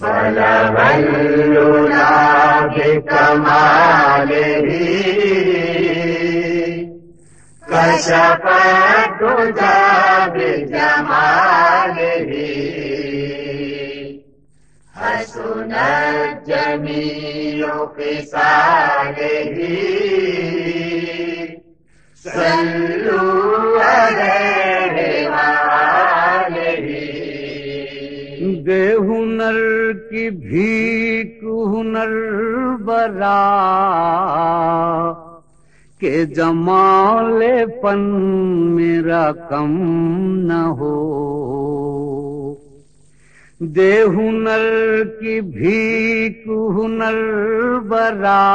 بلغ العلا بکمالہ کشف الدجی بجمالہ حسنت جمیع خصالہ صلوا علیہ وآلہ دے ہنر کی بھیک ہنر برا کہ جمال فن میرا کم نہ ہو دے ہنر کی بھیک ہنر برا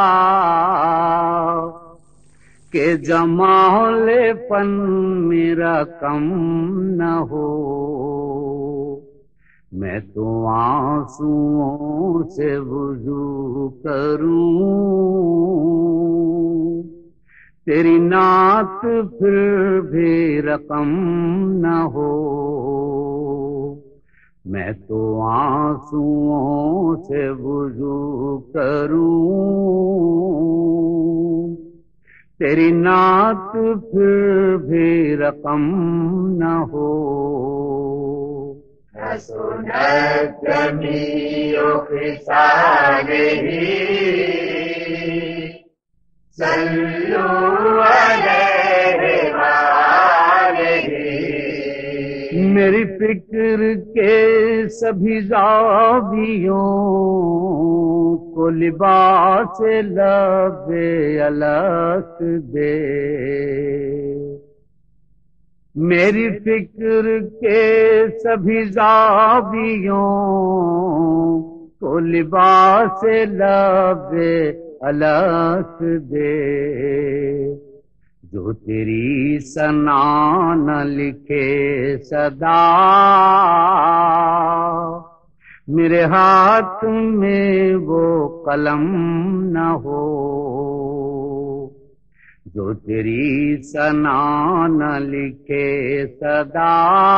کہ جمال فن میرا کم نہ ہو میں تو آنسوؤں سے وضو کروں تیری نعت پھر بھی رقم نہ ہو میں تو آنسوؤں سے وضو کروں تیری نعت پھر بھی رقم نہ ہو حسنت جمیع خصالہ صلوا علیہ وآلہ میری فکر کے سبھی زاویوں کو لباس لب الست دے میری فکر کے سبھی زاویوں کو لباس لب الست دے جو تیری ثنا نہ لکھے صدا میرے ہاتھ میں وہ قلم نہ ہو جو تیری ثنا نہ لکھے صدا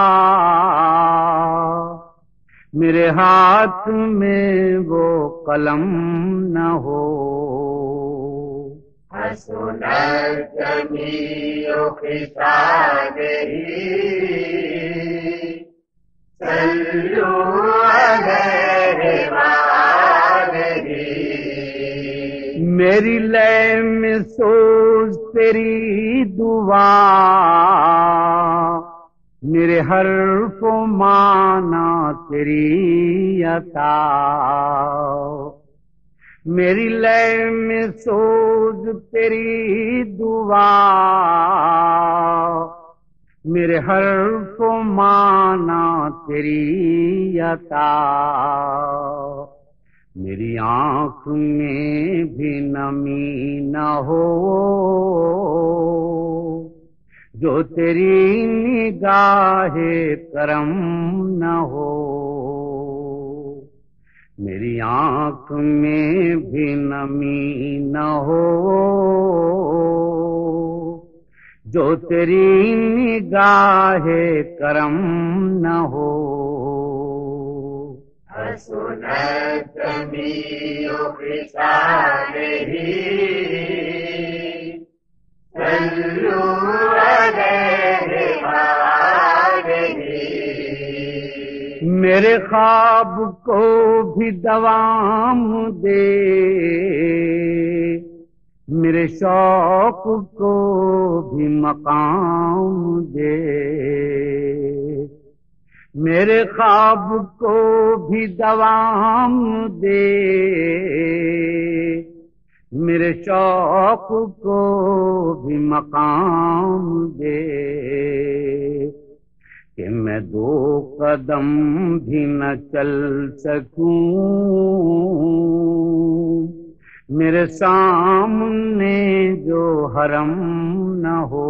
میرے ہاتھ میں وہ قلم نہ ہو حسنت جمیع خصالہ صلوا علیہ وآلہ میری لے میں سوز تیری دعا میرے حرف و معنی تیری عطا میری لے میں سوز تیری دعا میرے حرف و معنی تیری عطا میری آنکھ میں بھی نمی نہ ہو جو تیری نگاہ کرم نہ ہو میری آنکھ میں بھی نمی نہ ہو جو تیری نگاہ کرم نہ ہو حسنت جمیع خصالہ صلوا علیہ وآلہ میرے خواب کو بھی دوام دے میرے شوق کو بھی مقام دے میرے خواب کو بھی دوام دے میرے شوق کو بھی مقام دے کہ میں دو قدم بھی نہ چل سکوں میرے سامنے جو حرم نہ ہو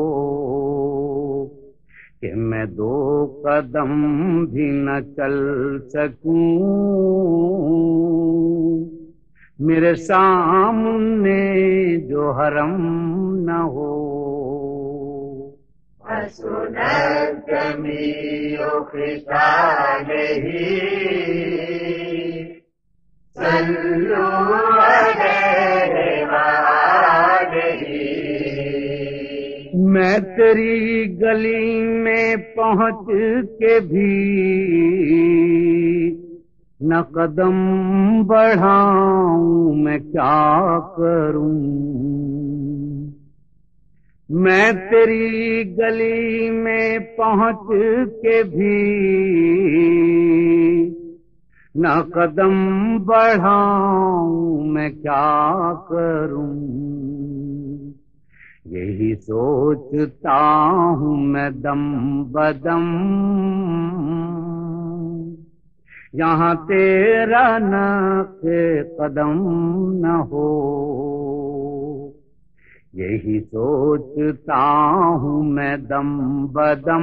کہ میں دو قدم بھی نہ چل سکوں میرے سامنے جو حرم نہ ہو حسنت جمیع خصالہ صلوا عليه وآله میں تیری گلی میں پہنچ کے بھی نہ قدم بڑھاؤں میں کیا کروں میں تیری گلی میں پہنچ کے بھی نہ قدم بڑھاؤں میں کیا کروں یہی سوچتا ہوں میں دم بدم یہاں تیرا نقش قدم نہ ہو یہی سوچتا ہوں میں دم بدم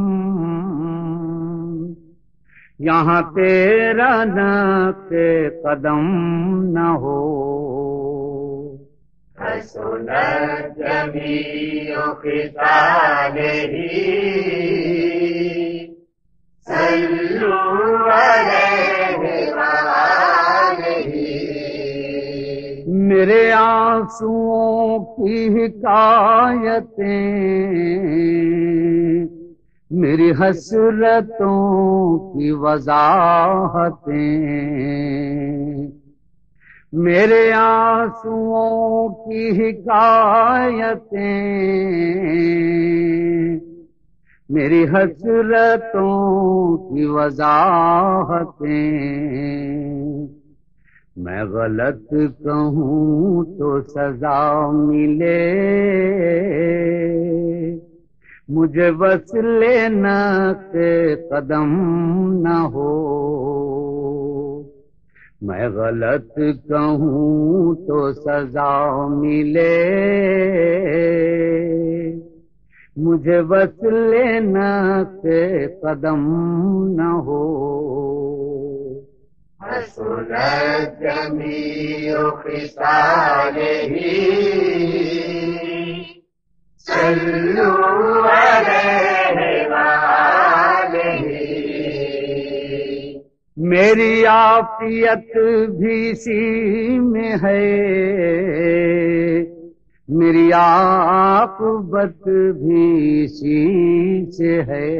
یہاں تیرا نقش قدم نہ ہو حسنت جمیع خصاله صلوا علیہ وآلہ میرے آنسوؤں کی حکایتیں میری حسرتوں کی وضاحتیں میرے آنسوؤں کی حکایتیں میری حسرتوں کی وضاحتیں میں غلط کہوں تو سزا ملے مجھے وصل نقش قدم نہ ہو میں غلط کہوں تو سزا ملے مجھے وصل نقش قدم نہ ہو حسنت جمیع خصاله صلوا علیہ وآلہ میری عافیت بھی اسی میں ہے میری عاقبت بھی اسی سے ہے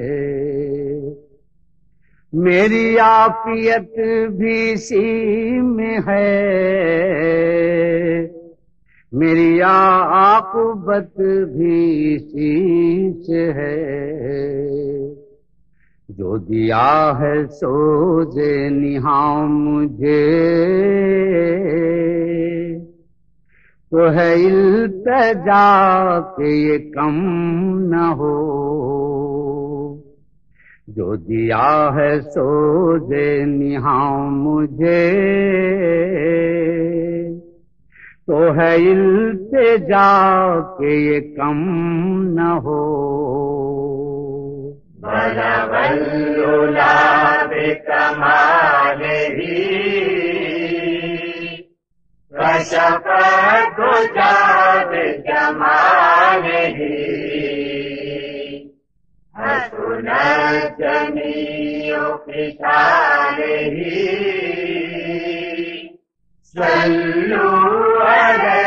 میری عافیت بھی اسی میں ہے میری عاقبت بھی اسی سے ہے جو دیا ہے سوز نہاں مجھے تو ہے التجا کہ یہ کم نہ ہو جو دیا ہے سوز نہاں مجھے تو ہے التجا کہ یہ کم نہ ہو بلغ العلا بکمالہ کشف الدجا بجمالہ حسنت جمیع خصالہ صلوا علیہ